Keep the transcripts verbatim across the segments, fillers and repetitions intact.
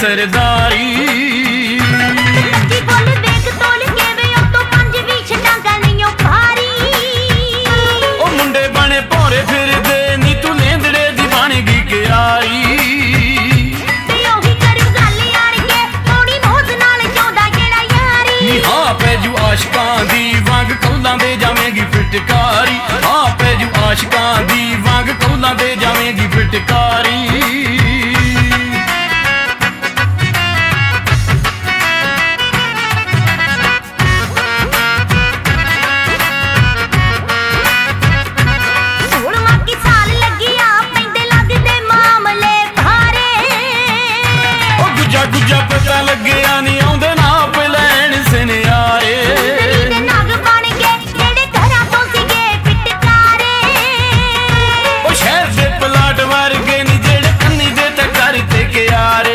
सरदारी मुंडे बने भौरे फिरदे नी तू लेंदड़े दी बनेगी क्यारी नी हाँ पैजू आशकां दी वांग कौलां दे जावेगी फिटकारी हाँ पैजू आशकां दी वांग कौलां दे जावेगी फिटकारी गुजा पता लग्या नी आउंदे नाप लैण सिनियारे ओ शहर दे पलाट वर्गे नी जेड़े कन्नी दे ते कर ते क्यारे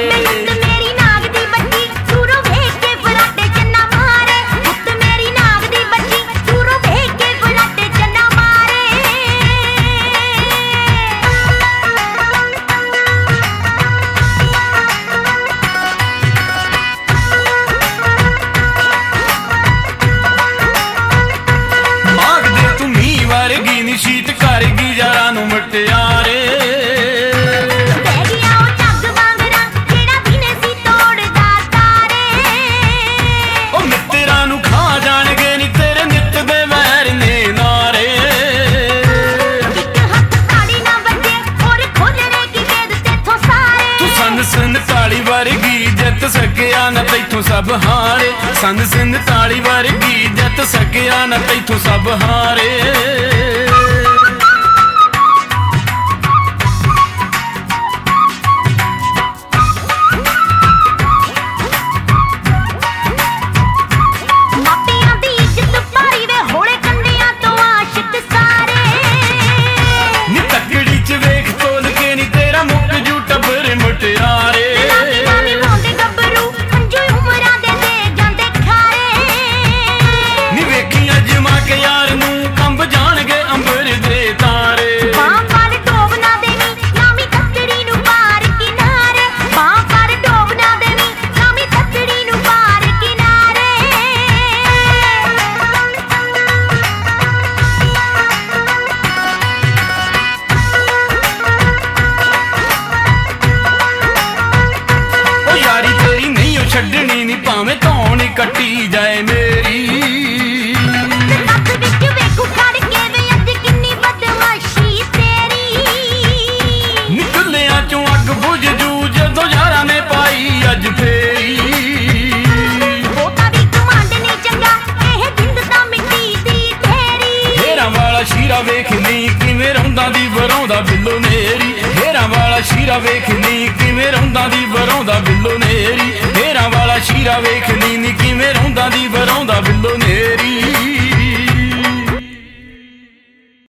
शीत करगी यारा नू मटियारे ओ मित्तरा नू खा जाणगे नी तेरे नित दे वैर ने नारे तू सन सन ताली वर्गी जित सकिया न तैथों सब हारे सन सन ताली वर्गी जित सकिया न तैथों सब हारे छड्डनी नी भावें धौन कट्टी जाए मेरी निकलिया चों अग बुझ जू जदों यारां ने पाई अज फेरी हेरां वाला शीरा वेख नी किवें रौंदा दी वरौंदा बिल्लो नेरी हेरां वाला शीरा वेख नी किवें रौंदा दी वरौंदा बिल्लो नेरी हेरां वाला शीरा वेख नी नी किवें रौंदा दी वरौंदा बिल्लो नेरी।